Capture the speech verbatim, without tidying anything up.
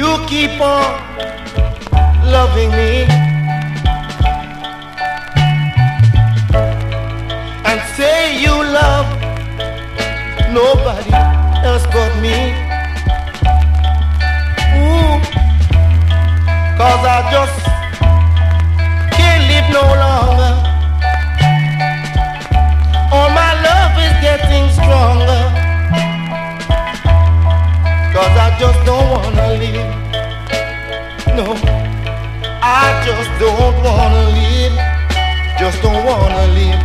You keep on loving me and say you love nobody else but me. Ooh, 'cause I just can't live no longer. Oh, my love is getting stronger, 'cause I just don't wanna live. No, I just don't wanna live. Just don't wanna live.